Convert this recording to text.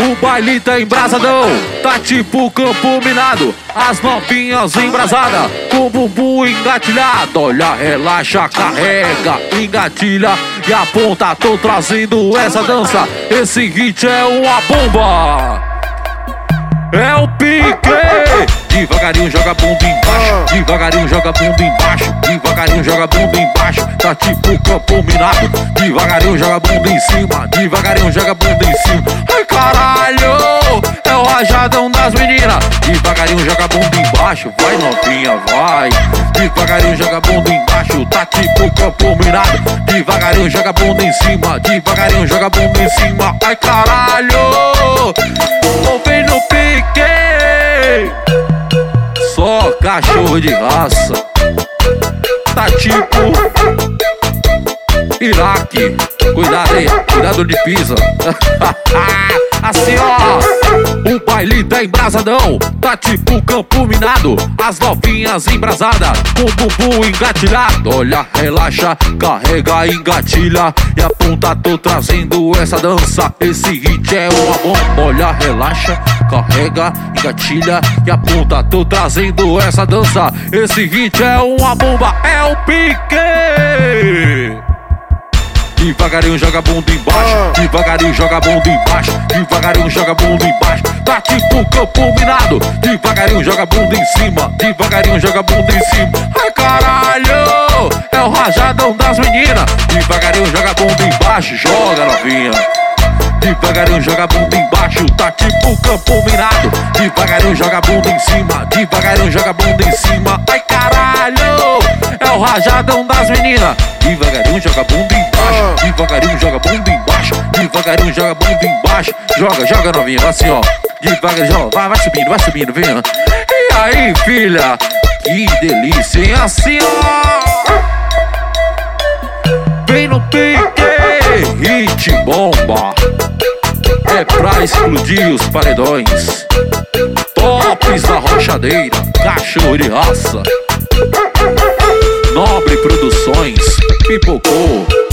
O baile tá embrasadão, tá tipo campo minado. As novinhas embrasadas, com o bumbum engatilhado. Olha, relaxa, carrega, engatilha e aponta. Tô trazendo essa dança, esse hit é uma bomba. É o pique. Devagarinho joga a bunda embaixo, devagarinho joga a bunda embaixo, devagarinho joga a bunda embaixo. Tá tipo campo minado. Devagarinho joga a bunda em cima, devagarinho joga a bunda em cima. Ai caralho, é o rajadão das meninas. Devagarinho joga a bunda embaixo, vai novinha, vai. Devagarinho joga a bunda embaixo, tá tipo campo minado. Devagarinho joga a bunda em cima, devagarinho joga a bunda em cima. Ai caralho, vem no pique. Só cachorro de raça, tá tipo Iraque. Cuidado aí, cuidado de pisa. Assim ó, o baile tá embrasadão, tá tipo campo minado. As novinhas embrasadas, com o bumbum engatilhado. Olha, relaxa, carrega, engatilha e aponta. Tô trazendo essa dança, esse hit é uma bomba. Olha, relaxa, carrega, engatilha e aponta. Tô trazendo essa dança, esse hit é uma bomba. É o pique. Devagarinho joga a bunda embaixo, devagarinho joga a bunda embaixo, devagarinho joga a bunda embaixo. Tá tipo campo minado. Devagarinho joga a bunda em cima, devagarinho joga a bunda em cima. Ai caralho, é o rajadão das meninas. Devagarinho joga a bunda embaixo, joga novinha. Devagarinho joga a bunda embaixo, tá tipo campo minado. Devagarinho joga a bunda em cima, devagarinho joga a bunda em cima. Ai caralho, é o rajadão das meninas. Devagarinho joga a bunda embaixo, devagarinho joga a bunda embaixo, devagarinho joga a bunda embaixo. Joga, joga novinha, assim ó. Devagarinho, vai subindo, vem. E aí filha, que delícia, hein? Assim ó. Vem no pique, hit bomba. É pra explodir os paredões. Tops da rochadeira, cachorro de raça. Nobre Produções, pipocou.